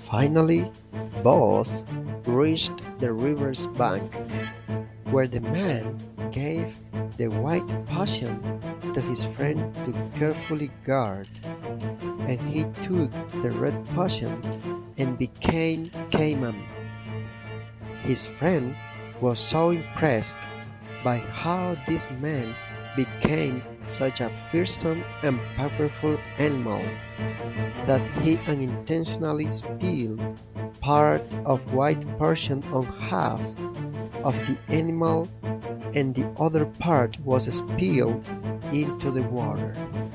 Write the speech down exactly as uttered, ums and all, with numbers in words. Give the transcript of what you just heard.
Finally, both reached the river's bank, where the man gave the white potion to his friend to carefully guard, and he took the red potion and became Cayman. His friend was so impressed by how this man became such a fearsome and powerful animal that he unintentionally spilled part of white portion on half of the animal, and the other part was spilled into the water.